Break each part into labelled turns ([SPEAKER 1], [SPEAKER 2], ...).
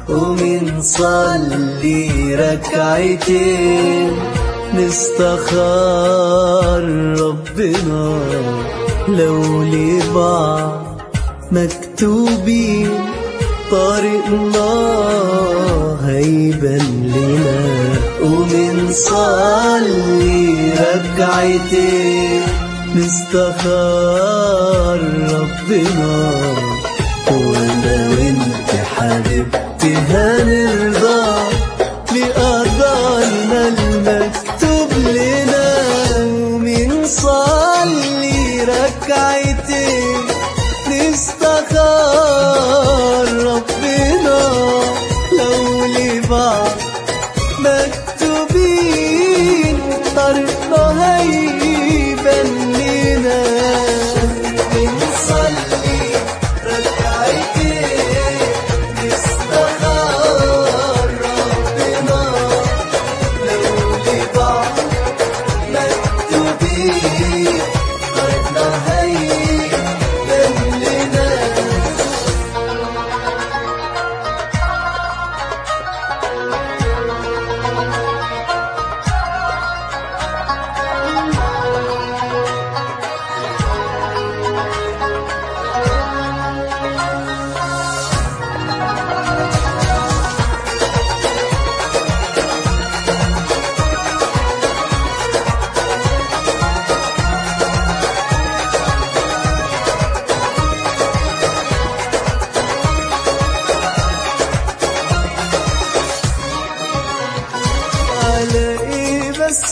[SPEAKER 1] ومنصلي ركعتين نستخار ربنا لو لبعض مكتوبين طريقنا هيبان لنا. ومنصلي ركعتين نستخار ربنا وانا وانت حبيبتي هنرضى بقدرنا المكتوب لنا. ومنصلي ركعتين نستخار ربنا لو لبعض مكتوبين طريقنا هيبان لنا. بنصلي ركعتين نستخار ربنا لو لبعض مكتوبين طريقنا هيبان لنا. بس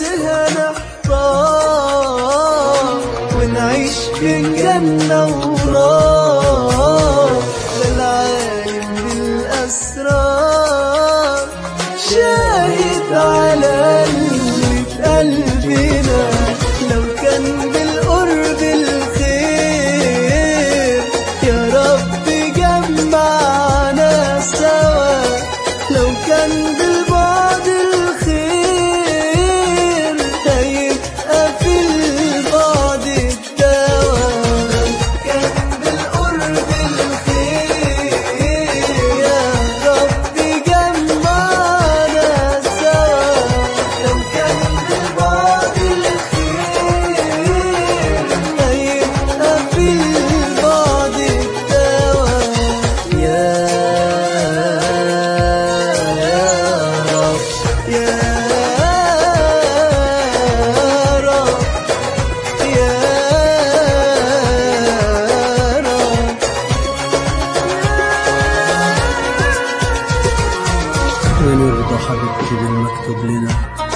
[SPEAKER 1] هنحتار ونعيش بين جنة ونار. للعالم بالأسرار شاهد على اللي في قلبنا. لو كان بالقرب الخير يا رب جمعنا سوا. لو كان بالبعد ونرضى حبيبتي بالمكتوب لنا.